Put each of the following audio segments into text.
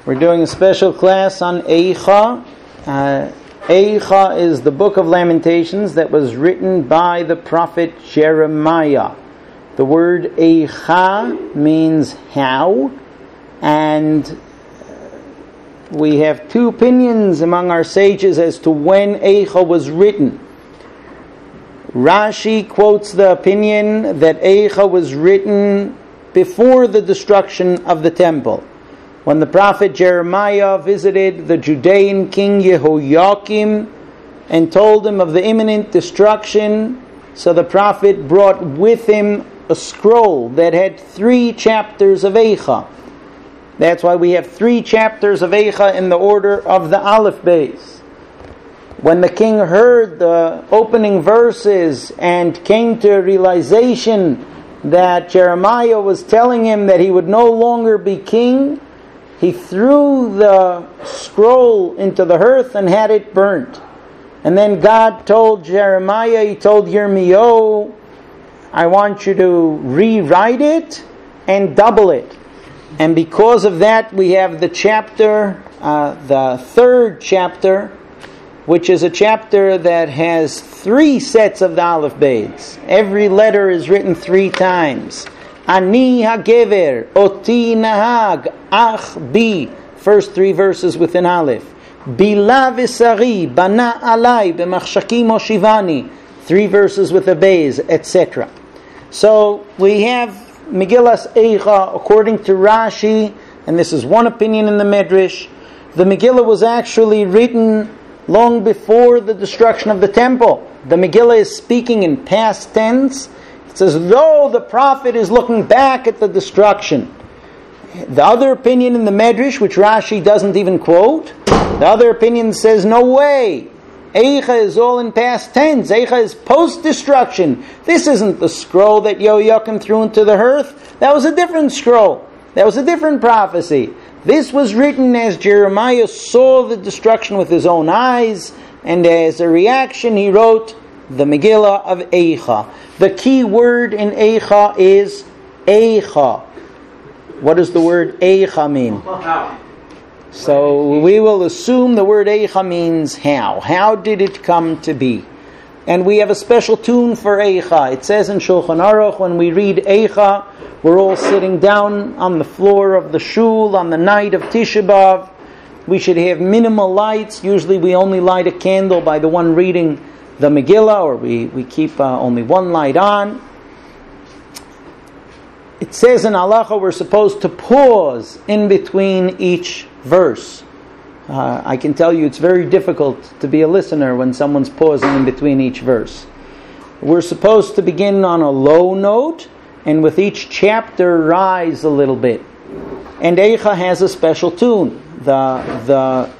We're doing a special class on Eicha. Eicha is the book of Lamentations that was written by the prophet Jeremiah. The word Eicha means how, and we have two opinions among our sages as to when Eicha was written. Rashi quotes the opinion that Eicha was written before the destruction of the temple. When the prophet Jeremiah visited the Judean king Yehoiakim and told him of the imminent destruction, so the prophet brought with him a scroll that had 3 chapters of Eicha. That's why we have 3 chapters of Eicha in the order of the Aleph Beis. When the king heard the opening verses and came to a realization that Jeremiah was telling him that he would no longer be king, he threw the scroll into the hearth and had it burnt. And then God told Jeremiah, he told Yirmiyahu, I want you to rewrite it and double it. And because of that, we have the chapter, the 3rd chapter, which is a chapter that has 3 sets of the Aleph Beis. Every letter is written 3 times. Ani hagever, oti nahag, ach bi. First 3 verses within Aleph. Bila v'sari, bana alai, b'machshaki moshivani. 3 verses with a Beis, etc. So we have Megillas Eicha according to Rashi, and this is one opinion in the Medrash. The Megillah was actually written long before the destruction of the temple. The Megillah is speaking in past tense. It's as though the prophet is looking back at the destruction. The other opinion in the Medrash, which Rashi doesn't even quote, the other opinion says, no way. Eicha is all in past tense. Eicha is post-destruction. This isn't the scroll that Yehoiakim threw into the hearth. That was a different scroll. That was a different prophecy. This was written as Jeremiah saw the destruction with his own eyes, and as a reaction he wrote the Megillah of Eicha. The key word in Eicha is Eicha. What does the word Eicha mean? So we will assume the word Eicha means how. How did it come to be? And we have a special tune for Eicha. It says in Shulchan Aruch, when we read Eicha, we're all sitting down on the floor of the shul on the night of Tisha B'Av. We should have minimal lights. Usually we only light a candle by the one reading the Megillah, or we keep only one light on. It says in Halacha we're supposed to pause in between each verse. I can tell you it's very difficult to be a listener when someone's pausing in between each verse. We're supposed to begin on a low note, and with each chapter rise a little bit. And Eicha has a special tune. The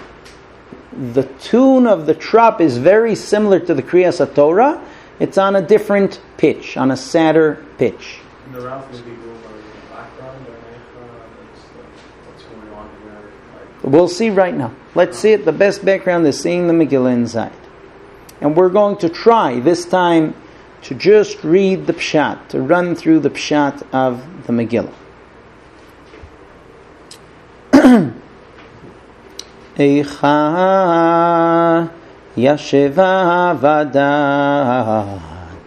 tune of the trop is very similar to the Kriyas HaTorah. It's on a different pitch, on a sadder pitch. In the Ralph maybe go by the background or what's going on here? We'll see right now. Let's see it. The best background is seeing the Megillah inside. And we're going to try this time to just read the Pshat, to run through the Pshat of the Megillah. Eicha yasheva vadat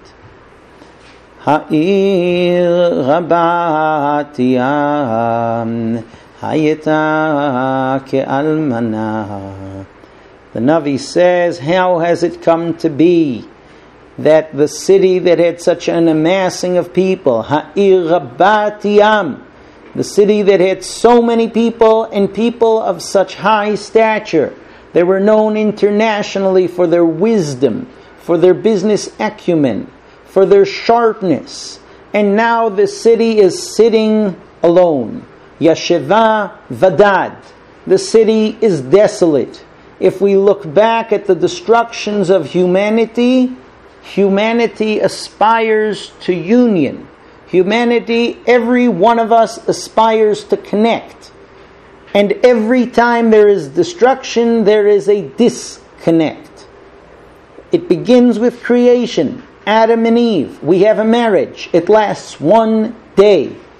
ha'ir rabat yam hayeta ke'almana. The Navi says, how has it come to be that the city that had such an amassing of people, ha'ir rabat yam, the city that had so many people and people of such high stature, they were known internationally for their wisdom, for their business acumen, for their sharpness. And now the city is sitting alone. Yasheva vadad. The city is desolate. If we look back at the destructions of humanity, humanity aspires to union. Humanity, every one of us aspires to connect. And every time there is destruction, there is a disconnect. It begins with creation. Adam and Eve. We have a marriage. It lasts one day.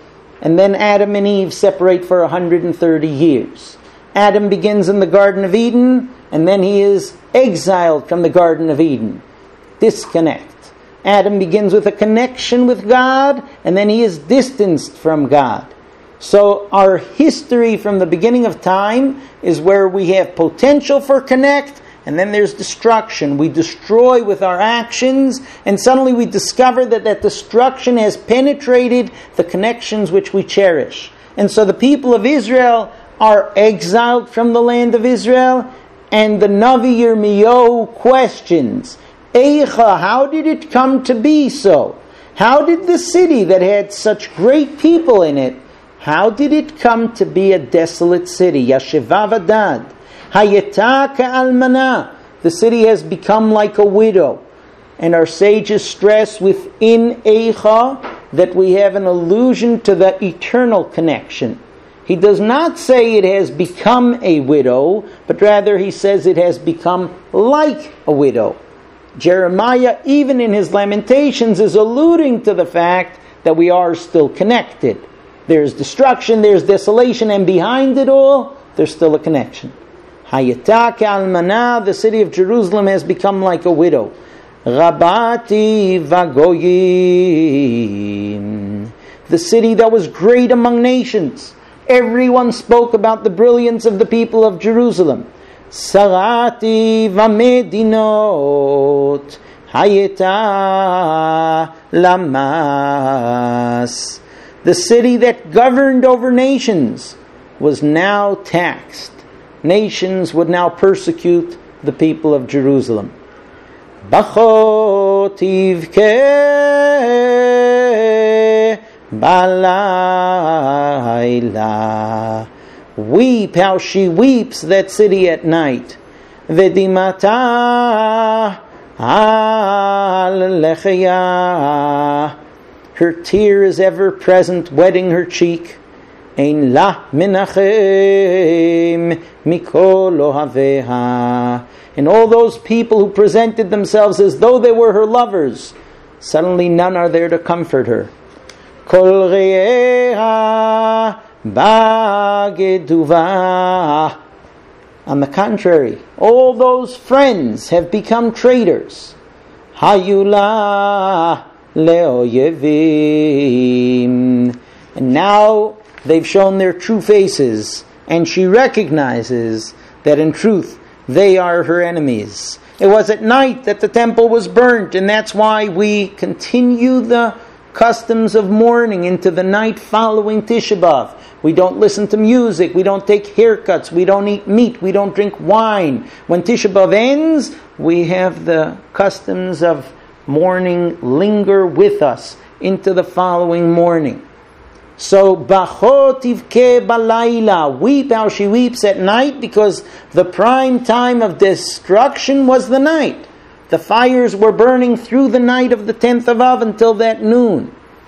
and then Adam and Eve separate for 130 years. Adam begins in the Garden of Eden, and then he is exiled from the Garden of Eden. Disconnect. Adam begins with a connection with God, and then he is distanced from God. So our history from the beginning of time is where we have potential for connect, and then there's destruction. We destroy with our actions, and suddenly we discover that that destruction has penetrated the connections which we cherish. And so the people of Israel are exiled from the land of Israel, and the Navi Yirmiyahu questions, Eicha, how did it come to be so? How did the city that had such great people in it, how did it come to be a desolate city? Yasheva vadad. Hayeta ka'almana. The city has become like a widow. And our sages stress within Eicha that we have an allusion to the eternal connection. He does not say it has become a widow, but rather he says it has become like a widow. Jeremiah, even in his Lamentations, is alluding to the fact that we are still connected. There's destruction, there's desolation, and behind it all, there's still a connection. Hayata ka'almana, the city of Jerusalem has become like a widow. Rabati vagoyim, the city that was great among nations. Everyone spoke about the brilliance of the people of Jerusalem. Sarati v'medinot hayeta lamas. The city that governed over nations was now taxed. Nations would now persecute the people of Jerusalem. Bachot ivkeh balayla. Weep, how she weeps, that city at night. Vedimata al lechaya. Her tear is ever present, wetting her cheek. Ein la menachem mikol ohaveha. And all those people who presented themselves as though they were her lovers, suddenly none are there to comfort her. Kol re'eha bageduva. On the contrary, all those friends have become traitors. Hayula le'oyevim. And now they've shown their true faces, and she recognizes that in truth they are her enemies. It was at night that the temple was burnt, and that's why we continue the customs of mourning into the night following Tisha B'Av. We don't listen to music, we don't take haircuts, we don't eat meat, we don't drink wine. When Tisha B'Av ends, we have the customs of mourning linger with us into the following morning. So, Bachot ivke balayla, weep how she weeps at night, because the prime time of destruction was the night. The fires were burning through the night of the 10th of Av until that noon.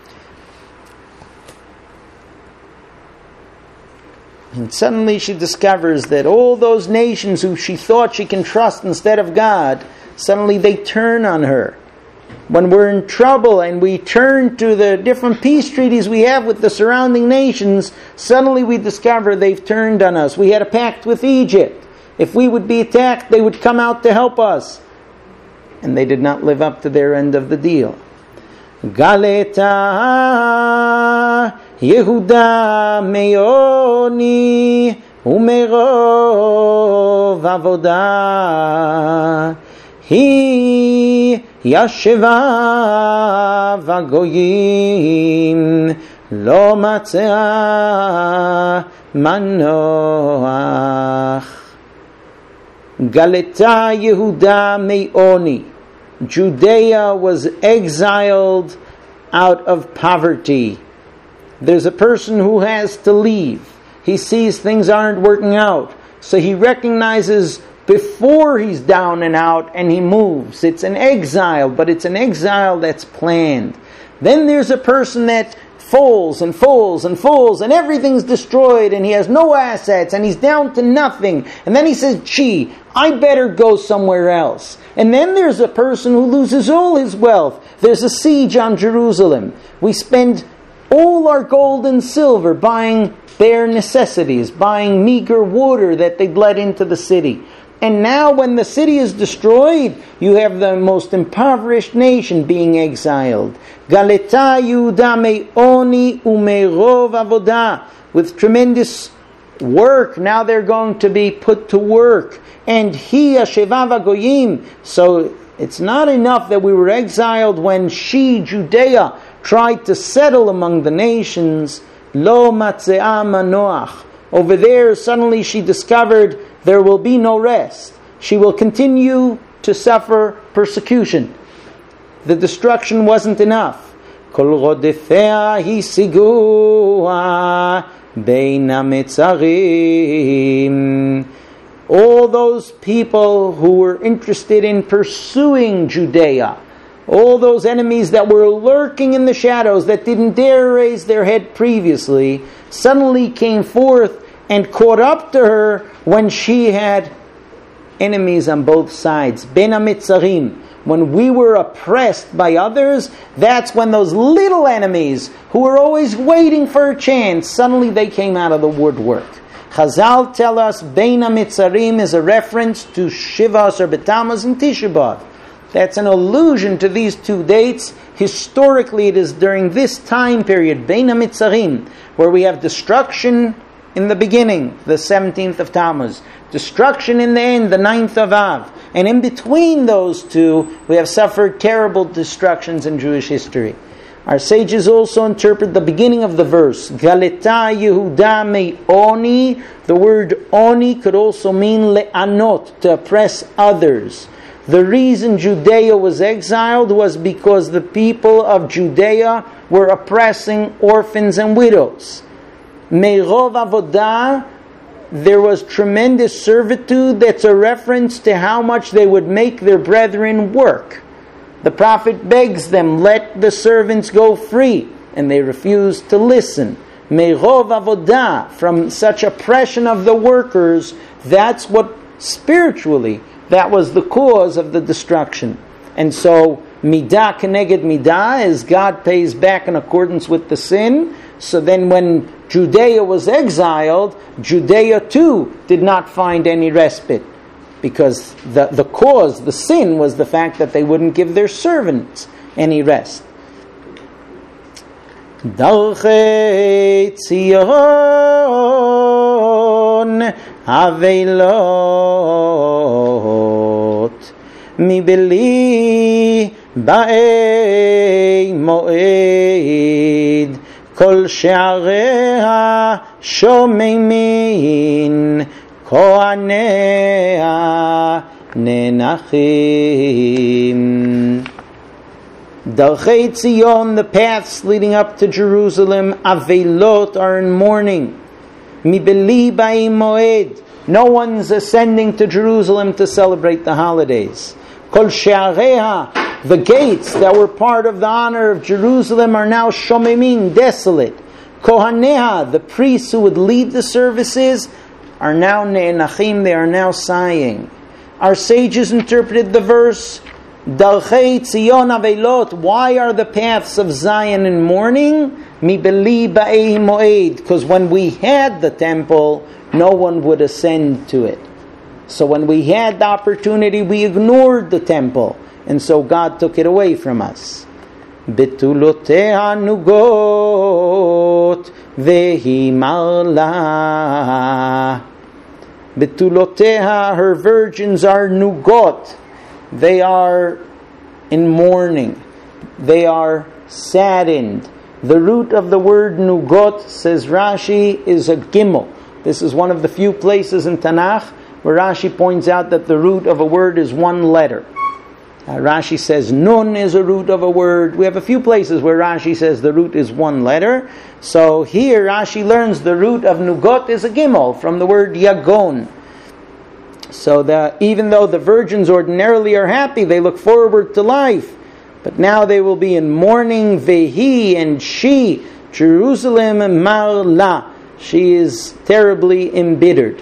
And suddenly she discovers that all those nations who she thought she can trust instead of God, suddenly they turn on her. When we're in trouble and we turn to the different peace treaties we have with the surrounding nations, suddenly we discover they've turned on us. We had a pact with Egypt. If we would be attacked, they would come out to help us. And they did not live up to their end of the deal. Galeta Yehuda Meoni Umerov Avodah Hi Yasheva Vagoyim Lo Matzea Manoach. Galeta Yehuda Meoni. Judea was exiled out of poverty. There's a person who has to leave. He sees things aren't working out, so he recognizes before he's down and out and he moves. It's an exile, but it's an exile that's planned. Then there's a person that falls and falls and falls and everything's destroyed and he has no assets and he's down to nothing. And then he says, gee, I better go somewhere else. And then there's a person who loses all his wealth. There's a siege on Jerusalem. We spend all our gold and silver, buying bare necessities, buying meager water that they bled into the city. And now when the city is destroyed, you have the most impoverished nation being exiled. Galeta Yehuda me'oni u'me'rov avodah. With tremendous work, now they're going to be put to work. And he Shevav Goyim. So it's not enough that we were exiled when she, Judea, tried to settle among the nations. Lo matze'a manoach. Over there, suddenly she discovered there will be no rest. She will continue to suffer persecution. The destruction wasn't enough. Kol rodefea hisigua beina metzarim. All those people who were interested in pursuing Judea, all those enemies that were lurking in the shadows, that didn't dare raise their head previously, suddenly came forth and caught up to her when she had enemies on both sides. Ben HaMitzarim. When we were oppressed by others, that's when those little enemies who were always waiting for a chance, suddenly they came out of the woodwork. Chazal tell us Ben HaMitzarim is a reference to Shiva Asar B'Tammuz and Tisha B'Av. That's an allusion to these two dates. Historically, it is during this time period, Ben HaMitzarim, where we have destruction in the beginning, the 17th of Tammuz, destruction in the end, the 9th of Av. And in between those two, we have suffered terrible destructions in Jewish history. Our sages also interpret the beginning of the verse, Galeta Yehuda me'oni. The word oni could also mean le'anot, to oppress others. The reason Judea was exiled was because the people of Judea were oppressing orphans and widows. Me'rov avodah, there was tremendous servitude. That's a reference to how much they would make their brethren work. The prophet begs them, let the servants go free, and they refuse to listen. Me'rov avodah, from such oppression of the workers, that's what spiritually, that was the cause of the destruction. And so, midah keneged midah, as God pays back in accordance with the sin. So then when Judea was exiled, Judea too did not find any respite. Because the cause, the sin, was the fact that they wouldn't give their servants any rest. Darchei Tzion Haveilot Mibeli Ba'ei Moed Kol She'areha Shomemin Kohanea Nenachim. Darchei Tzion, the paths leading up to Jerusalem, Avelot, are in mourning. Mibeli Ba'ei Moed, no one's ascending to Jerusalem to celebrate the holidays. Kol She'areha, the gates that were part of the honor of Jerusalem are now Shomemin, desolate. Kohanea, the priests who would lead the services, are now ne'enachim, they are now sighing. Our sages interpreted the verse, Darchei Tzion Avelot, why are the paths of Zion in mourning? Mibeli Ba'ei Moed, because when we had the temple, no one would ascend to it. So when we had the opportunity, we ignored the temple, and so God took it away from us. Betuloteha nugot vehi marla. Betuloteha, her virgins are nugot. They are in mourning. They are saddened. The root of the word nugot, says Rashi, is a gimel. This is one of the few places in Tanakh where Rashi points out that the root of a word is one letter. Rashi says nun is a root of a word. We have a few places where Rashi says the root is one letter. So here Rashi learns the root of nugot is a gimel from the word yagon. So that even though the virgins ordinarily are happy, they look forward to life, but now they will be in mourning. Vehi, and she, Jerusalem marla, she is terribly embittered.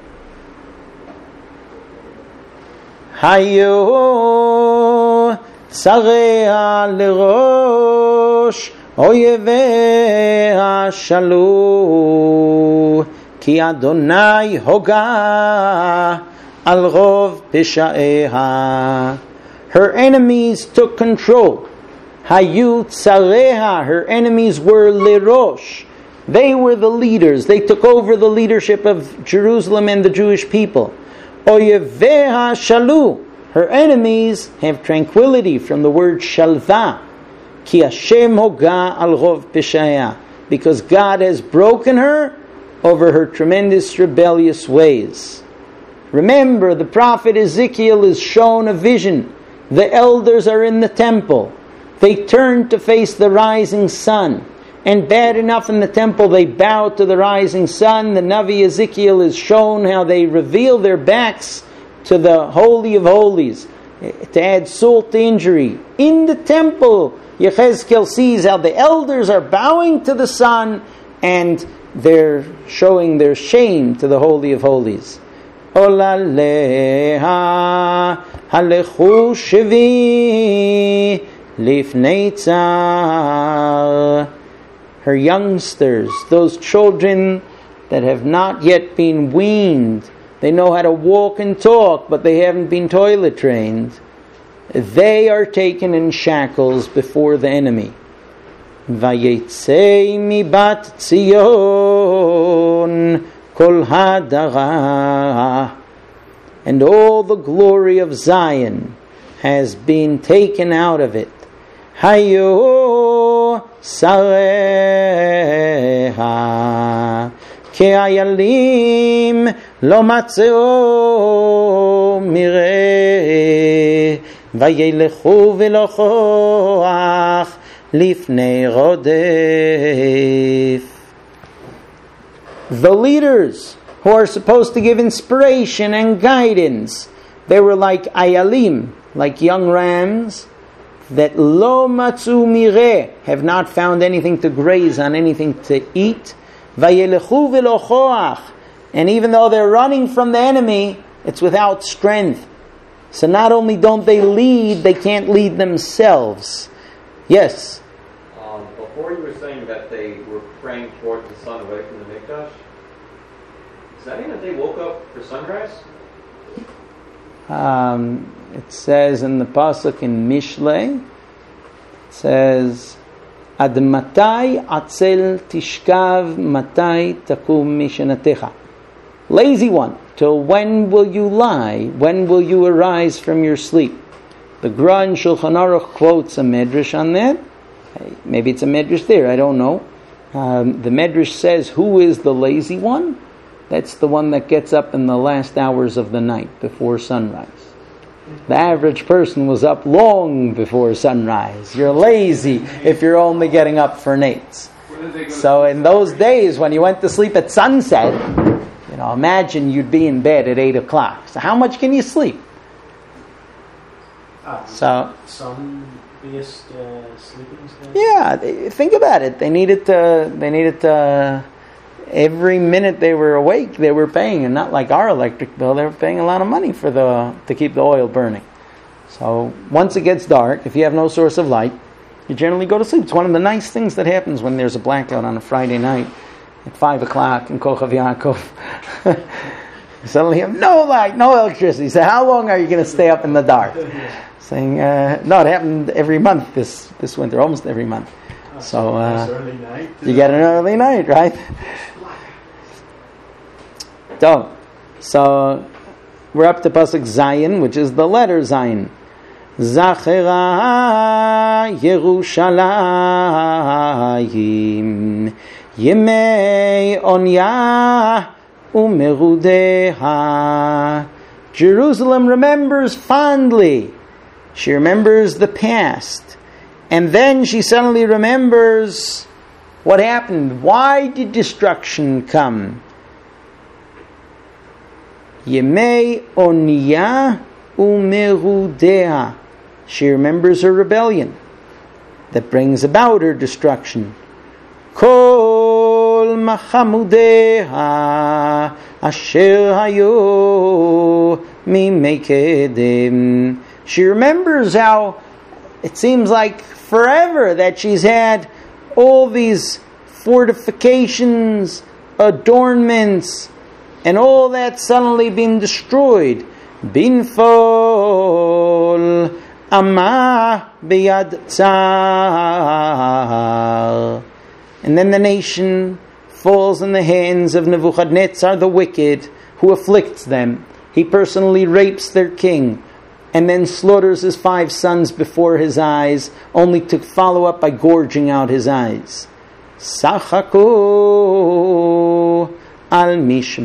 Hayo tzarea lerosh oyevea shalu ki Adonai hoga al rov peshaeha. Her enemies took control. Hayu tzareha, her enemies were lerosh. They were the leaders. They took over the leadership of Jerusalem and the Jewish people. Oyeveha shalu, her enemies have tranquility, from the word shalva. Ki Hashem hoga al rov peshaeha, because God has broken her over her tremendous rebellious ways. Remember, the prophet Ezekiel is shown a vision. The elders are in the temple. They turn to face the rising sun. And bad enough in the temple, they bow to the rising sun. The Navi Ezekiel is shown how they reveal their backs to the Holy of Holies to add salt to injury. In the temple, Yechezkel sees how the elders are bowing to the sun and they're showing their shame to the Holy of Holies. Olaleha halechu shvi lifnei tzar. Her youngsters, those children that have not yet been weaned, they know how to walk and talk, but they haven't been toilet trained. They are taken in shackles before the enemy. Vayetzei mibat Tzion kol hadara. And all the glory of Zion has been taken out of it. Hayo sareha ke'ayalim lo matzeo mireh vayelechu velo choach lifnei rodef. The leaders who are supposed to give inspiration and guidance, they were like ayalim, like young rams, that lo matzu mireh, have not found anything to graze on, anything to eat. Vayelechu velo choach, and even though they're running from the enemy, it's without strength. So not only don't they lead, they can't lead themselves. Yes? Before you were saying that they were praying towards the sun away from the Mikdash, does that mean that they woke up for sunrise? It says in the pasuk in Mishlei, it says, Ad matai atzel tishkav matai takum mishanatecha. Lazy one, till when will you lie? When will you arise from your sleep? The Gra in Shulchan Aruch quotes a medrash on that. Maybe it's a medrash there, I don't know. The medrash says, who is the lazy one? That's the one that gets up in the last hours of the night before sunrise. The average person was up long before sunrise. You're lazy if you're only getting up for nates. So in those days when you went to sleep at sunset, imagine you'd be in bed at 8 o'clock. So how much can you sleep? So sun-based sleeping stuff? Yeah, think about it. They needed to. Every minute they were awake, they were paying, and not like our electric bill, they were paying a lot of money to keep the oil burning. So once it gets dark, if you have no source of light, you generally go to sleep. It's one of the nice things that happens when there's a blackout on a Friday night at 5 o'clock in Kochav Yaakov. You suddenly have no light, no electricity. So how long are you going to stay up in the dark? Saying, no, it happened every month this winter, almost every month. So early night. You get an early night, right? So we're up to pasuk Zayin, which is the letter Zayin. Zachera Yerushalayim Yemei Onya Umerudeha. Jerusalem remembers fondly. She remembers the past. And then she suddenly remembers what happened. Why did destruction come? Yemei Onya Umerudeha. She remembers her rebellion that brings about her destruction. Kol Machamudeha Asher Hayo Mimekedem. She remembers how It seems like forever that she's had all these fortifications, adornments, and all that suddenly been destroyed. Binfol Ama Biyad Tsar. And then the nation falls in the hands of Nebuchadnezzar the wicked, who afflicts them. He personally rapes their king, and then slaughters his 5 sons before his eyes, only to follow up by gorging out his eyes. Sachaku al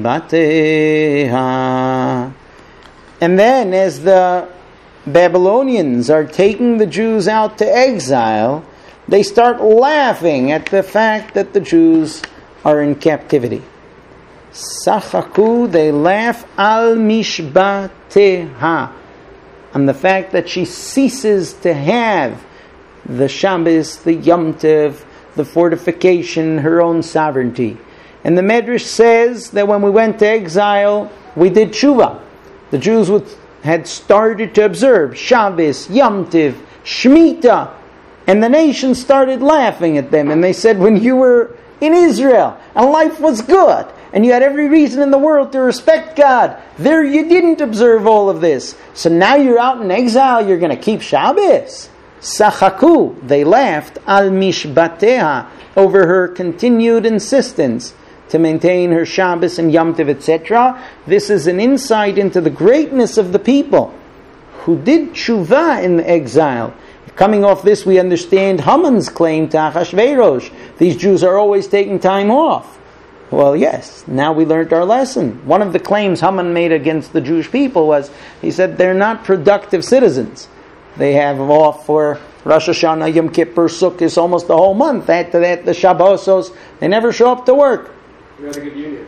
mishbateha. And then, as the Babylonians are taking the Jews out to exile, they start laughing at the fact that the Jews are in captivity. Sachaku, they laugh al mishbateha, on the fact that she ceases to have the Shabbos, the Yom Tov, the fortification, her own sovereignty. And the Medrash says that when we went to exile, we did tshuva. The Jews had started to observe Shabbos, Yom Tov, Shemitah, and the nation started laughing at them. And they said, when you were in Israel and life was good, and you had every reason in the world to respect God, there you didn't observe all of this. So now you're out in exile, you're going to keep Shabbos. Sachaku, they laughed, al mishbateha, over her continued insistence to maintain her Shabbos and Yom Tov, etc. This is an insight into the greatness of the people who did tshuva in the exile. Coming off this, we understand Haman's claim to Achashverosh. These Jews are always taking time off. Well, yes, now we learned our lesson. One of the claims Haman made against the Jewish people was, he said, they're not productive citizens. They have off for Rosh Hashanah, Yom Kippur, Sukkot, almost the whole month. After that, the Shabbosos, they never show up to work. We had a good union.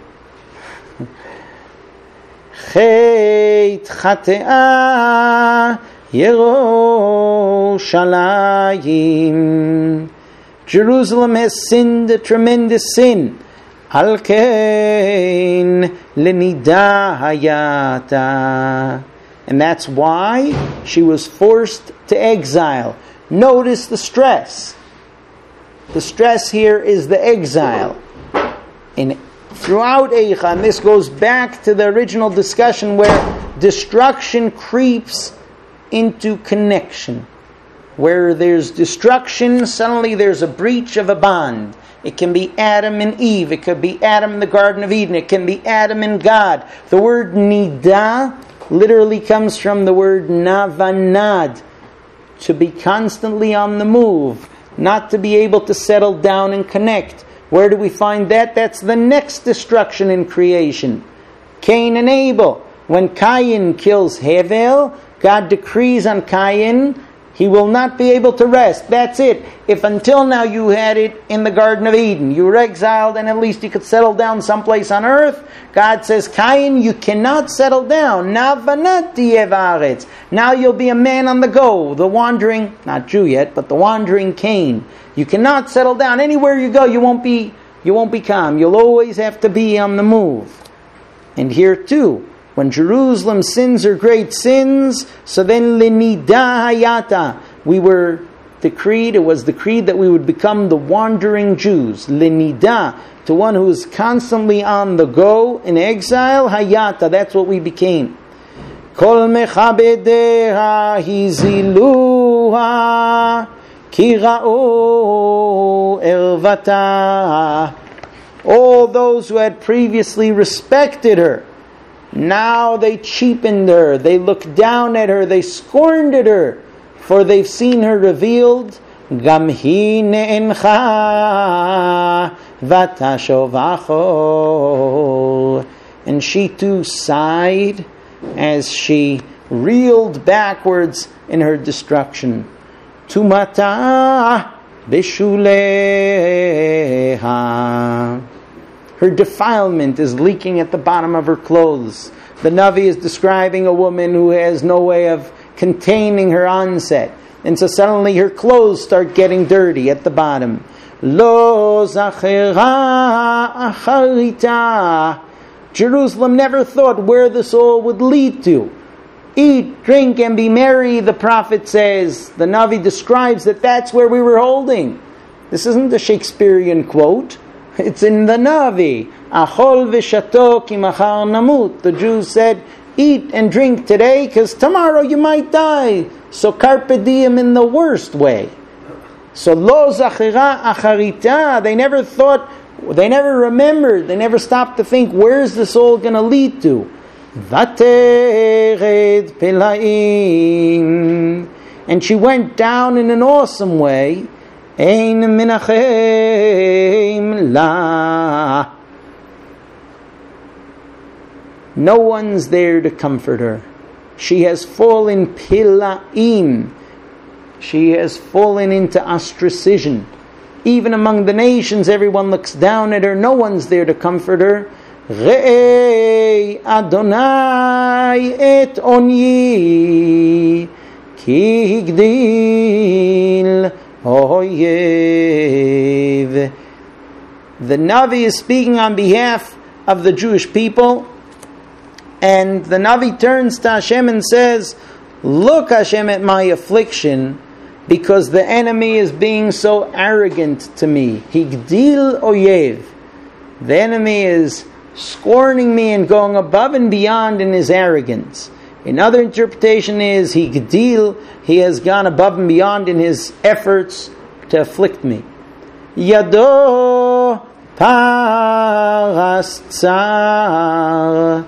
Chet chate'ah Yerushalayim. Jerusalem has sinned a tremendous sin. Al kein lenida hayata. And that's why she was forced to exile. Notice the stress. The stress here is the exile. And throughout Eicha, and this goes back to the original discussion where destruction creeps into connection. Where there's destruction, suddenly there's a breach of a bond. It can be Adam and Eve. It could be Adam in the Garden of Eden. It can be Adam and God. The word nida literally comes from the word navanad, to be constantly on the move, not to be able to settle down and connect. Where do we find that? That's the next destruction in creation. Cain and Abel. When Cain kills Hevel, God decrees on Cain, he will not be able to rest. That's it. If until now you had it in the Garden of Eden, you were exiled and at least you could settle down someplace on earth, God says, Cain, you cannot settle down. Now you'll be a man on the go. The wandering, not Jew yet, but the wandering Cain. You cannot settle down. Anywhere you go, you won't be calm. You'll always have to be on the move. And here too, when Jerusalem sins her great sins, so then linida hayata, it was decreed that we would become the wandering Jews. Linida, to one who is constantly on the go in exile, hayata, that's what we became. Kol mechabedeha hiziluha kira'o ervata. All those who had previously respected her, now they cheapened her, they looked down at her, they scorned at her, for they've seen her revealed. Gam hi ne'encha vatashovacho. And she too sighed as she reeled backwards in her destruction. Tumata bishuleha. Her defilement is leaking at the bottom of her clothes. The Navi is describing a woman who has no way of containing her onset. And so suddenly her clothes start getting dirty at the bottom. Lo zachera acharita. Jerusalem never thought where this all would lead to. Eat, drink, and be merry, the prophet says. The Navi describes that that's where we were holding. This isn't a Shakespearean quote. It's in the Navi. Achol v'shato ki machar namut. The Jews said, eat and drink today because tomorrow you might die. So carpe diem in the worst way. So lo zachira acharita. They never thought, they never remembered, they never stopped to think, where's this all going to lead to? Vatered pelaim. And she went down in an awesome way. Ein minachem la. No one's there to comfort her. She has fallen pilaim. She has fallen into ostracism. Even among the nations, everyone looks down at her. No one's there to comfort her. Re'ei Adonai et onyi ki higdil oyev. The Navi is speaking on behalf of the Jewish people, and the Navi turns to Hashem and says, look, Hashem, at my affliction, because the enemy is being so arrogant to me. Higdil oyev. The enemy is scorning me and going above and beyond in his arrogance. Another interpretation is Higdil, he has gone above and beyond in his efforts to afflict me. Yado paras tsar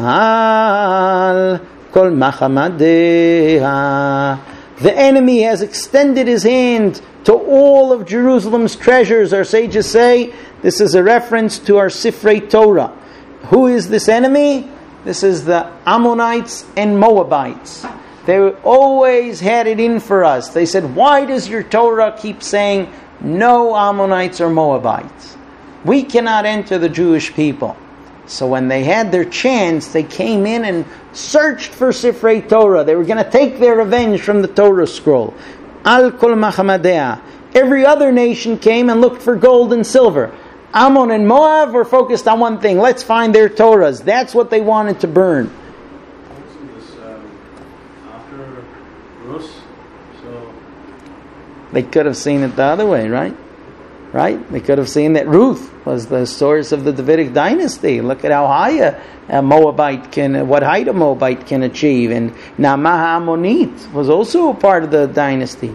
al kol machamadeha. The enemy has extended his hand to all of Jerusalem's treasures. Our sages say this is a reference to our Sifrei Torah. Who is this enemy? This is the Ammonites and Moabites. They always had it in for us. They said, why does your Torah keep saying no Ammonites or Moabites? We cannot enter the Jewish people. So when they had their chance, they came in and searched for Sifrei Torah. They were going to take their revenge from the Torah scroll. Al kol machamadea. Every other nation came and looked for gold and silver. Ammon and Moab were focused on one thing. Let's find their Torahs. That's what they wanted to burn. Wasn't this after Rus? So They could have seen it the other way, right? Right? They could have seen that Ruth was the source of the Davidic dynasty. Look at how high a Moabite what height a Moabite can achieve. And Naamah Ammonite was also a part of the dynasty.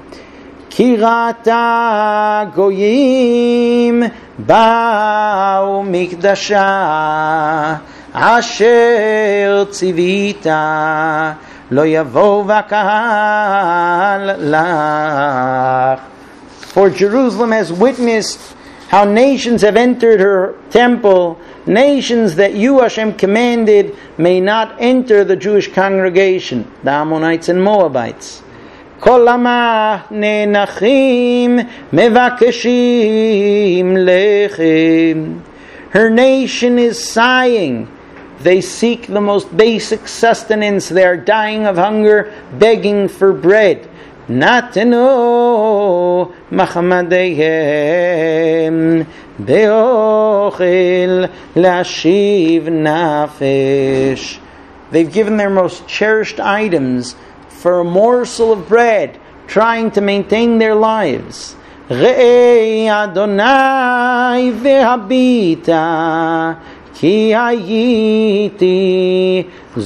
Kirata goyim ba'u mikdasha asher tzivita lo yavo v'kahal lach. For Jerusalem has witnessed how nations have entered her temple, nations that you, Hashem, commanded may not enter the Jewish congregation, the Ammonites and Moabites. Kol ha'mah nenachim mevakeshim lechem. Her nation is sighing. They seek the most basic sustenance. They are dying of hunger, begging for bread. Natenu machamadeihem beochel lashiv nafesh. They've given their most cherished items for a morsel of bread, trying to maintain their lives. Re'ei Adonai ve'habita ki hayiti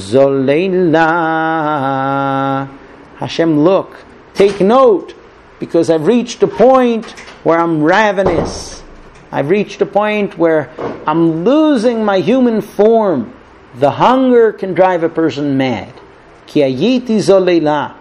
zoleila. Hashem, look, take note, because I've reached a point where I'm ravenous. I've reached a point where I'm losing my human form. The hunger can drive a person mad. Ki hayiti zoleila.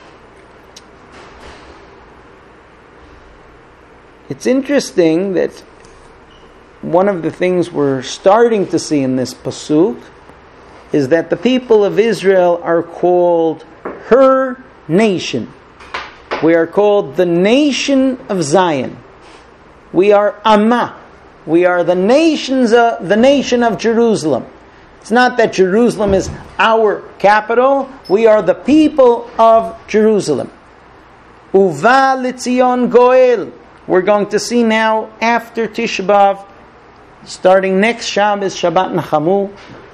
It's interesting that one of the things we're starting to see in this pasuk is that the people of Israel are called her nation. We are called the nation of Zion. We are Amma. We are the nation of Jerusalem. It's not that Jerusalem is our capital. We are the people of Jerusalem. Uva L'Tzion Goel. We're going to see now, after Tisha B'Av, starting next Shabbos, Shabbat Nachamu,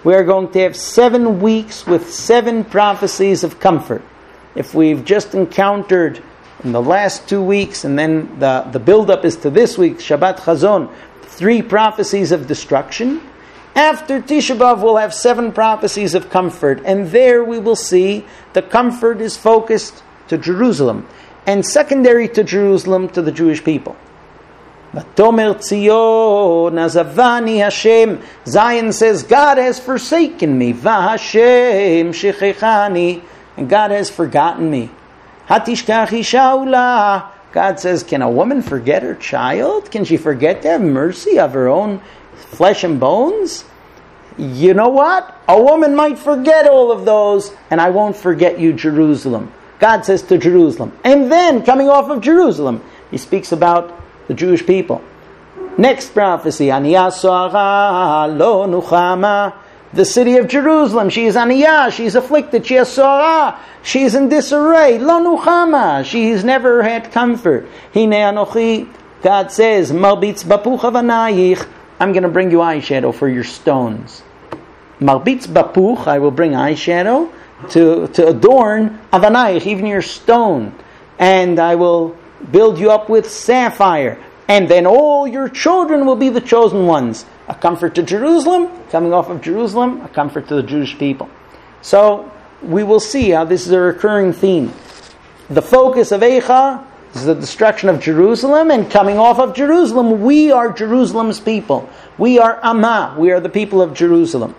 We are going to have 7 weeks with 7 prophecies of comfort. If we've just encountered in the last 2 weeks, and then the build-up is to this week, Shabbat Chazon, 3 prophecies of destruction. After Tisha B'Av, we'll have 7 prophecies of comfort. And there we will see the comfort is focused to Jerusalem. And secondary to Jerusalem, to the Jewish people. Vatomer Tzion azavani Hashem. Zion says, God has forsaken me. VaHashem shechechani. And God has forgotten me. Hatishkachi shaula. God says, can a woman forget her child? Can she forget to have mercy of her own flesh and bones? You know what? A woman might forget all of those, and I won't forget you, Jerusalem. God says to Jerusalem. And then, coming off of Jerusalem, he speaks about the Jewish people. Next prophecy, Aniyah So'ara Lo Nuchama. The city of Jerusalem, she is Aniyah, she is afflicted, she is So'ara, she is in disarray. Lo Nuchama, she has never had comfort. Hine Anochi, God says, Marbitz Bapuch Avanayich, I'm going to bring you eyeshadow for your stones. Marbitz Bapuch, I will bring eyeshadow to adorn Avanayich, even your stone. And I will build you up with sapphire. And then all your children will be the chosen ones. A comfort to Jerusalem, coming off of Jerusalem, a comfort to the Jewish people. So we will see how this is a recurring theme. The focus of Eicha is the destruction of Jerusalem, and coming off of Jerusalem, we are Jerusalem's people. We are Amma, we are the people of Jerusalem.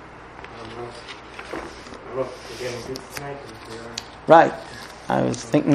Right. I was thinking